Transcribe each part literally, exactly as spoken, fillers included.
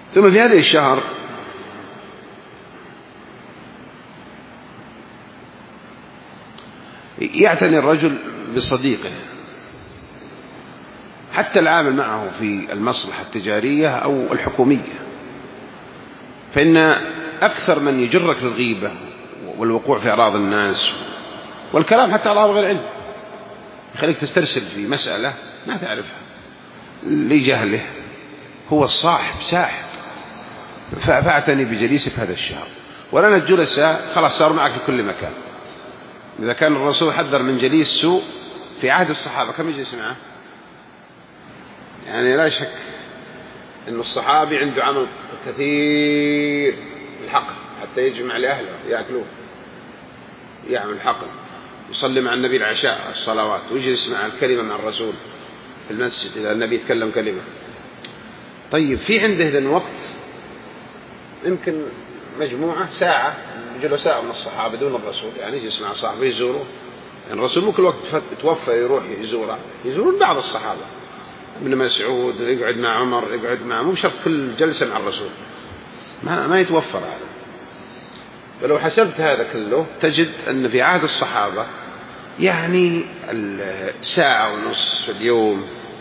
ثم في هذه الشهر يعتني الرجل بصديقه حتى العامل معه في المصلحة التجارية أو الحكومية، فإن أكثر من يجرك للغيبة والوقوع في أعراض الناس والكلام حتى على غير علم، يخليك تسترسل في مسألة ما تعرفها لجهله، هو الصاحب ساحب. فاعتني بجليسك هذا الشهر. ولنا الجلساء خلاص صار معك في كل مكان. إذا كان الرسول حذر من جليس سوء في عهد الصحابة، كم يجلس معه؟ يعني لا شك أن الصحابي عنده عمل كثير الحقل حتى يجمع لأهله يأكلوه، يعمل حقل، يصلي مع النبي العشاء الصلوات، ويجلس مع الكلمة مع الرسول في المسجد إذا النبي يتكلم كلمة. طيب في عنده إذن وقت يمكن مجموعة ساعة جلساء من الصحابة دون الرسول، يعني يجلس مع صاحبه يزوره، يعني الرسول ممكن الوقت توفى يروح يزوره، يزورون بعض الصحابة، ابن مسعود يقعد مع عمر، يقعد مع، مو شرط كل جلسة مع الرسول، ما, ما يتوفر هذا. فلو حسبت هذا كله تجد أن في عهد الصحابة يعني الساعة ونص في اليوم،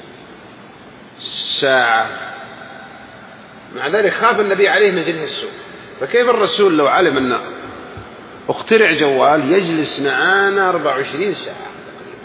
ساعة، مع ذلك خاف النبي عليه من جلس السوء. فكيف الرسول لو علم أن اخترع جوال يجلس معانا أربعة وعشرين ساعة تقريبا،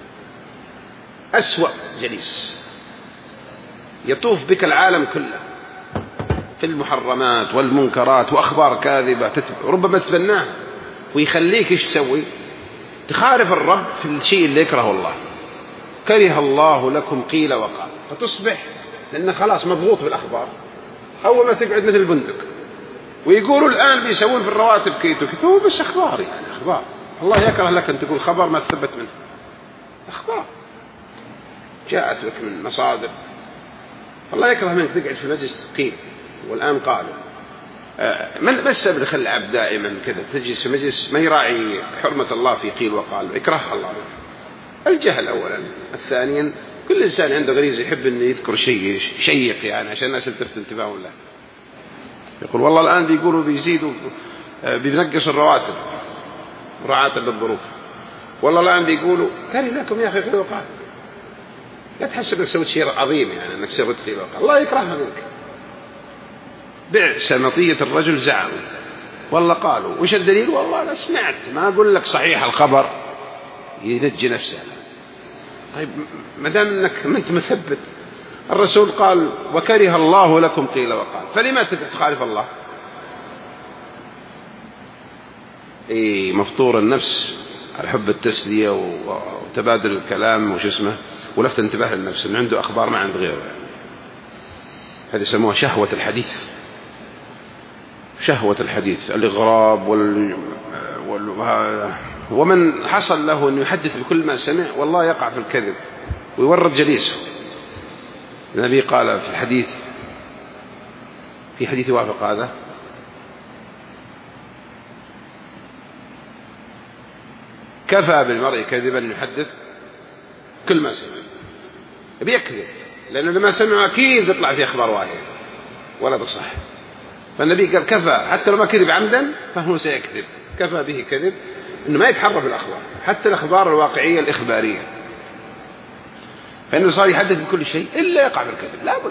أسوأ جليس، يطوف بك العالم كله في المحرمات والمنكرات وأخبار كاذبة ربما تتبناها، ويخليك إيش تسوي؟ تخالف الرب في الشيء اللي يكره الله. كره الله لكم قيل وقال، فتصبح لأنه خلاص مضغوط بالأخبار، أول ما تقعد مثل البندق. ويقولوا الآن بيسوون في الرواتب كيتو كيتو، بس أخبار، يعني أخبار. الله يكره لك أن تقول خبر ما تثبت منه، أخبار جاءت لك من مصادر. الله يكره منك تقعد في مجلس قيل والآن قالوا. من بس بدخل العبد دائما كذا تجلس في مجلس ما يراعي حرمة الله في قيل وقال، يكره الله منه. الجهل أولا، الثانيا كل إنسان عنده غريزة يحب أن يذكر شيء شيق يعني عشان الناس تلتفت انتباههم له. يقول والله الآن بيقولوا بيزيدوا بينقص الرواتب مراعاة للظروف، والله الآن بيقولوا كان لكم يا أخي قيل وقال. لا تحسب انك سويت شيء عظيم يعني انك سويت قيل وقال، الله يكرهها منك. بعث مطية الرجل زعم والله قالوا، وش الدليل؟ والله أنا سمعت، ما أقول لك صحيح الخبر ينجي نفسه. طيب ما دام انك ما انت مثبت، الرسول قال وكره الله لكم قيل وقال، فلما تخالف الله؟ اي مفطور النفس على حب التسلية وتبادل الكلام وش اسمه ولفت انتباه للنفس ان عنده اخبار ما عند غيره. هذه يسموها شهوة الحديث، شهوة الحديث، الإغراب وال... وال... ومن حصل له أن يحدث بكل ما سمع والله يقع في الكذب ويورط جليسه. النبي قال في الحديث، في حديث وافق هذا، كفى بالمرء كذبا أن يحدث كل ما سمع. بيكذب لأنه لما سمع أكيد يطلع في أخبار واحدة ولا تصح. فالنبي قال كفى، حتى لو ما كذب عمدا فهو سيكذب، كفى به كذب إنه ما يتحرف الأخبار حتى الأخبار الواقعية الإخبارية، فإنه صار يحدث بكل شيء إلا يقع في الكذب لابد.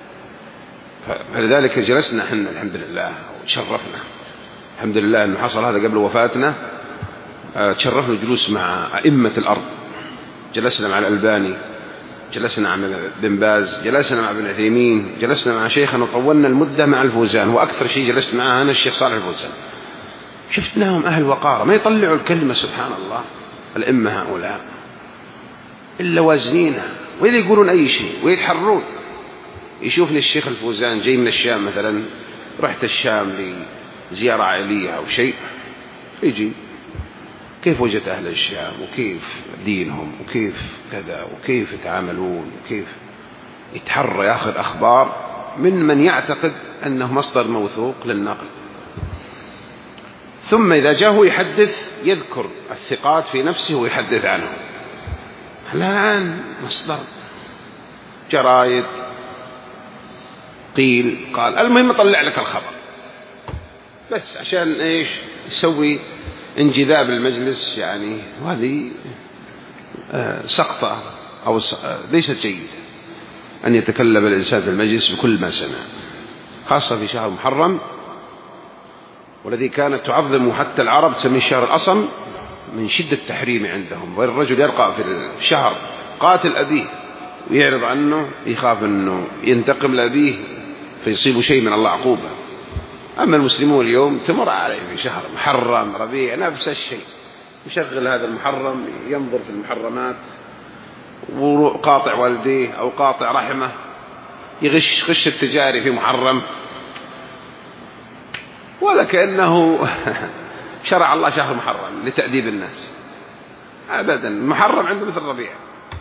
فلذلك جلسنا احنا الحمد لله وتشرفنا الحمد لله أنه حصل هذا قبل وفاتنا. تشرفنا الجلوس مع أئمة الأرض، جلسنا مع الألباني، جلسنا مع بن باز، جلسنا مع ابن عثيمين، جلسنا مع شيخنا وطولنا المدة مع الفوزان، وأكثر شيء جلست معه أنا الشيخ صالح الفوزان. شفتناهم أهل وقارة ما يطلعوا الكلمة سبحان الله الأئمة هؤلاء إلا وازنينها، وإذا يقولون أي شيء ويتحرون. يشوفني الشيخ الفوزان جاي من الشام مثلا، رحت الشام لزيارة عائلية أو شيء، يجي كيف وجدت أهل الشام وكيف دينهم وكيف كذا وكيف يتعاملون وكيف يتحرى يأخذ أخبار من من يعتقد أنه مصدر موثوق للنقل. ثم إذا جاءه يحدث يذكر الثقات في نفسه ويحدث عنه. الآن مصدر جرايد قيل قال، المهم طلع لك الخبر بس عشان إيش يسوي انجذاب المجلس يعني. وهذه سقطة أو ليست جيدة أن يتكلم الإنسان في المجلس بكل ما سمع، خاصة في شهر محرم، والذي كانت تعظم حتى العرب تسميه شهر الأصم من شدة التحريم عندهم. والرجل يلقى في الشهر قاتل أبيه ويعرض عنه، يخاف أنه ينتقم لأبيه فيصيب شيء من الله عقوبة. أما المسلمون اليوم تمر عليه في شهر محرم ربيع نفس الشيء، يشغل هذا المحرم ينظر في المحرمات وقاطع والديه أو قاطع رحمه، يغش غش التجاري في محرم، ولا كأنه شرع الله شهر محرم لتأديب الناس أبدا. محرم عنده مثل ربيع،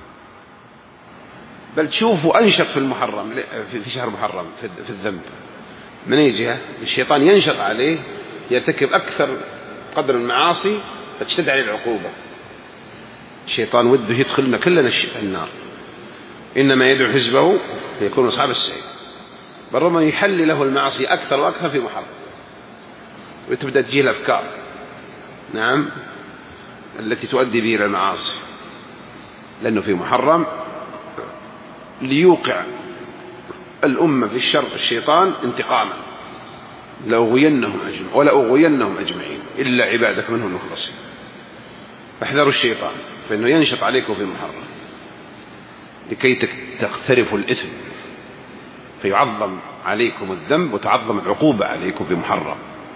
بل تشوفوا أنشط في المحرم في شهر محرم في الذنب. من أي جهة؟ الشيطان ينشط عليه، يرتكب أكثر قدر المعاصي فتشتد عليه العقوبة. الشيطان وده يدخلنا كلنا النار، إنما يدعو حزبه ليكونوا أصحاب السعير. بل ربما يحل له المعاصي أكثر وأكثر في محرم، وتبدأ تجيه الأفكار نعم التي تؤدي به إلى المعاصي، لأنه في محرم ليوقع الأمة في الشر الشيطان انتقاما، لأغوينهم أجمعين ولا أغوينهم أجمعين إلا عبادك منهم المخلصين. فاحذروا الشيطان فإنه ينشط عليكم في محرم لكي تقترفوا الإثم، فيعظم عليكم الذنب وتعظم العقوبة عليكم في محرم.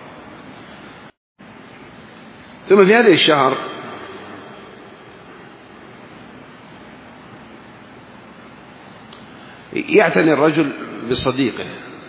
ثم في هذه الشهر يعتني الرجل بصديقه،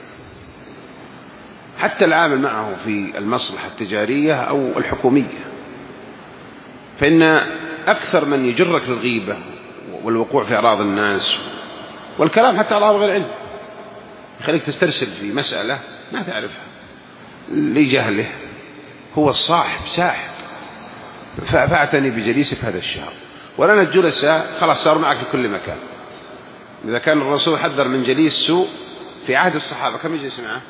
حتى العامل معه في المصلحة التجارية أو الحكومية، فإن أكثر من يجرك للغيبة والوقوع في أعراض الناس والكلام حتى على غير علم، يخليك تسترسل في مسألة ما تعرفها لجهله، هو الصاحب ساحب. فاعتني بجليسك هذا الشهر. ولنا الجلساء خلاص صار معك في كل مكان. إذا كان الرسول حذر من جليس سوء في عهد الصحابة، كم يجلس معه؟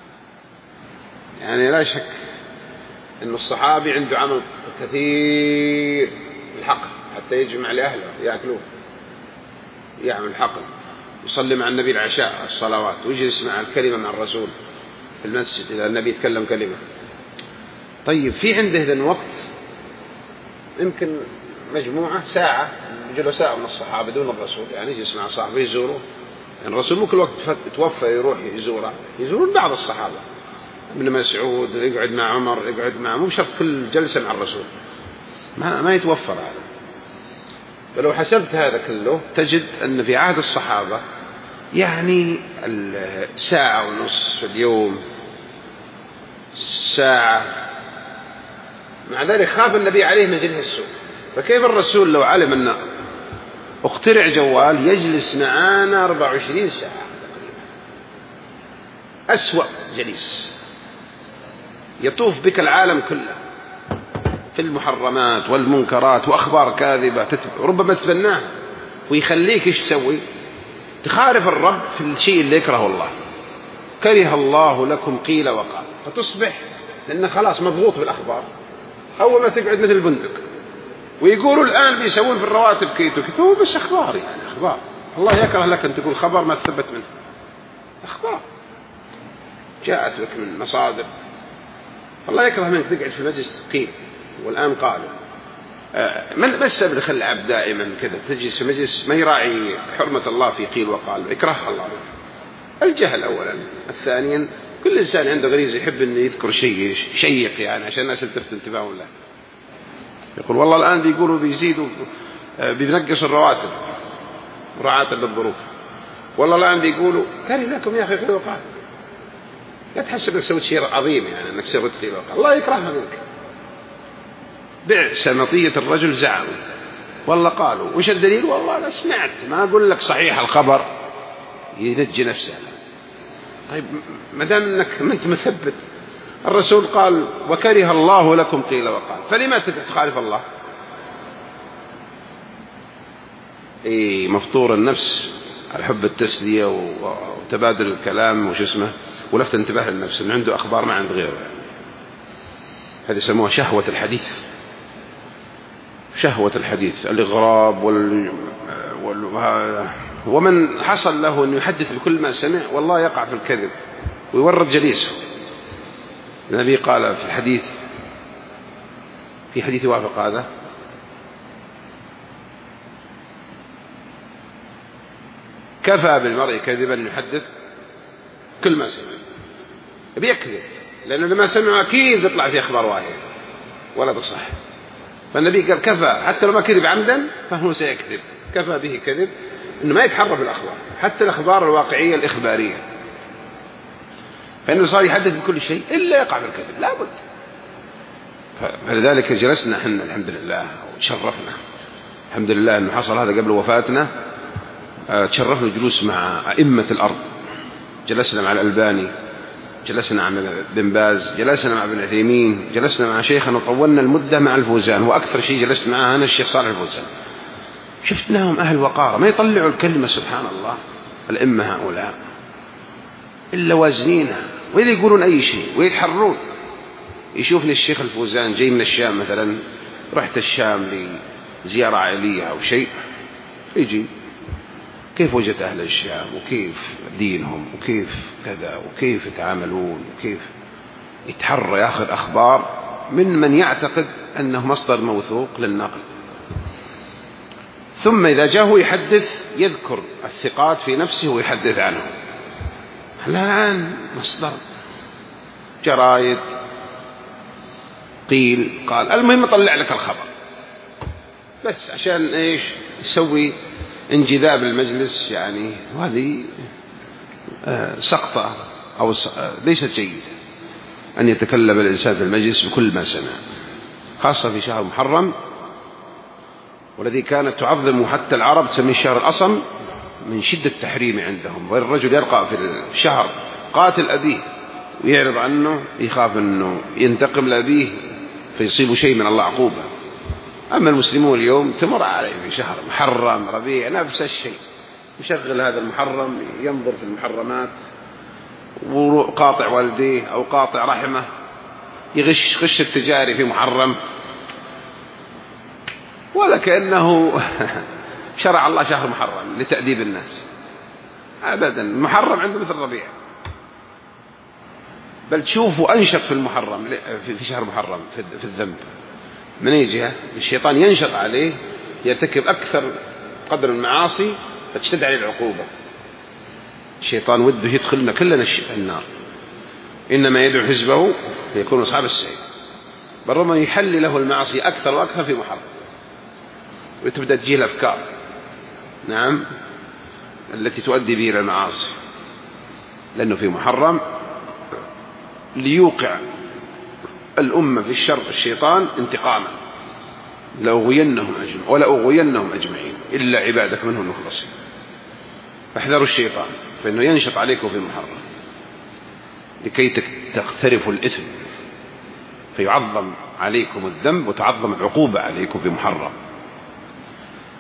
يعني لا شك أن الصحابي عنده عمل كثير الحقل حتى يجمع لأهله يأكلوه، يعمل الحقل، يصلي مع النبي العشاء الصلوات، ويجلس مع الكلمة مع الرسول في المسجد إذا النبي يتكلم كلمة. طيب في عنده إذن وقت يمكن مجموعة ساعة جلساء من الصحابة دون الرسول، يعني يجلس مع صاحبه يزوره، يعني الرسول مو كل وقت توفى يروح يزوره، يزورون بعض الصحابة، ابن مسعود يقعد مع عمر يقعد مع، مو بشرط كل جلسة مع الرسول، ما ما يتوفر هذا. فلو حسبت هذا كله تجد أن في عهد الصحابة يعني الساعة ونص في اليوم، ساعة، مع ذلك خاف النبي عليه من جلس السوء. فكيف الرسول لو علم أن اخترع جوال يجلس معانا أربعة وعشرين ساعة تقريبا، أسوأ جليس، يطوف بك العالم كله في المحرمات والمنكرات وأخبار كاذبة ربما تتبناها، ويخليك إيش تسوي؟ تخالف الرب في الشيء اللي يكره الله. كره الله لكم قيل وقال، فتصبح لأنه خلاص مضغوط بالأخبار، أول ما تقعد مثل البندق. ويقولوا الآن بيسوون في الرواتب كيتو كيتو، بس أخبار يعني أخبار. الله يكره لك أن تقول خبر ما تثبت منه، أخبار جاءت لك من مصادر. الله يكره منك تقعد في المجلس قيل والآن قالوا. ما السبب اللي خلى العبد دائما كذا تجلس في مجلس ما يراعي حرمة الله في قيل وقال؟ يكره الله. الجهل أولا، الثانيا كل إنسان عنده غريزة يحب أن يذكر شيء شيق يعني عشان الناس تلتفت انتباههم له. يقول والله الآن بيقولوا بيزيدوا بينقصوا الرواتب مراعاة للظروف، والله الآن بيقولوا كان لكم يا أخي قيل وقال. لا تحسب انك سويت شيء عظيم يعني انك سويت قيل وقال، الله يكرهها منك. بئس مطية الرجل زعم والله قالوا. وش الدليل؟ والله أنا سمعت، ما أقول لك صحيح الخبر ينجي نفسه. طيب ما دام انك ما انت مثبت، الرسول قال وكره الله لكم قيل وقال، فلما تخالف الله؟ اي مفطور النفس على حب التسلية وتبادل الكلام وش اسمه ولفت انتباه للنفس إن عنده أخبار ما عند غيره. هذه يسموها شهوة الحديث، شهوة الحديث، الإغراب وال... وال... ومن حصل له أن يحدث بكل ما سمع والله يقع في الكذب ويورط جليسه. النبي قال في الحديث، في حديث يوافق هذا: كفى بالمرء كذبا أن يحدث كل ما سمع. بيكذب لأنه لما سمع أكيد يطلع في أخبار واهية ولا تصح. فالنبي قال كفى، حتى لو ما كذب عمدا فهو سيكذب، كفى به كذب إنه ما يتحرى بالأخبار، حتى الأخبار الواقعية الإخبارية، فإنه صار يحدث بكل شيء إلا يقع في الكذب لابد. فلذلك جلسنا احنا الحمد لله وتشرفنا الحمد لله أنه حصل هذا قبل وفاتنا. تشرفنا الجلوس مع أئمة الأرض، جلسنا مع الألباني، جلسنا مع بن باز، جلسنا مع ابن عثيمين، جلسنا مع شيخنا وطولنا المدة مع الفوزان، وأكثر شيء جلست معه أنا الشيخ صالح الفوزان. شفتناهم أهل وقارة ما يطلعوا الكلمة سبحان الله الأئمة هؤلاء إلا وازنينها، وإلا يقولون أي شيء ويتحرون. يشوفني الشيخ الفوزان جاي من الشام مثلا، رحت الشام لزيارة عائلية أو شيء، يجي كيف وجدت أهل الشام وكيف دينهم وكيف كذا وكيف يتعاملون وكيف يتحرى يأخذ أخبار من من يعتقد أنه مصدر موثوق للنقل. ثم إذا جاءه يحدث يذكر الثقات في نفسه ويحدث عنهم. الآن مصدر جرايد قيل قال، المهم طلع لك الخبر بس عشان إيش يسوي انجذاب المجلس يعني. وهذه سقطة أو ليست جيدة أن يتكلم الإنسان في المجلس بكل ما سمع، خاصة في شهر محرم والذي كانت تعظم حتى العرب تسميه شهر الأصم من شدة التحريم عندهم. والرجل يلقى في الشهر قاتل أبيه ويعرض عنه يخاف أنه ينتقم لأبيه فيصيب شيء من الله عقوبة. أما المسلمون اليوم تمر عليه في شهر محرم ربيع نفس الشيء، يشغل هذا المحرم ينظر في المحرمات وقاطع والديه أو قاطع رحمه، يغش غش التجاري في محرم، ولا كأنه شرع الله شهر محرم لتأديب الناس أبدا. المحرم عنده مثل الربيع، بل تشوفوا أنشط في المحرم في شهر محرم في الذنب. من أي جهة؟ الشيطان ينشط عليه يرتكب أكثر قدر المعاصي فتشتد عليه العقوبة. الشيطان وده يدخلنا كلنا النار، إنما يدعو حزبه ليكونوا أصحاب السعير. بل ربما يحل له المعاصي أكثر وأكثر في محرم، وتبدأ تجيه الأفكار نعم التي تؤدي به إلى المعاصي، لأنه في محرم ليوقع الأمة في الشر الشيطان انتقاما، لأغوينهم أجمعين ولا أغوينهم أجمعين إلا عبادك منهم المخلصين. فاحذروا الشيطان فإنه ينشط عليكم في محرم لكي تقترفوا الإثم، فيعظم عليكم الذنب وتعظم العقوبة عليكم في محرم.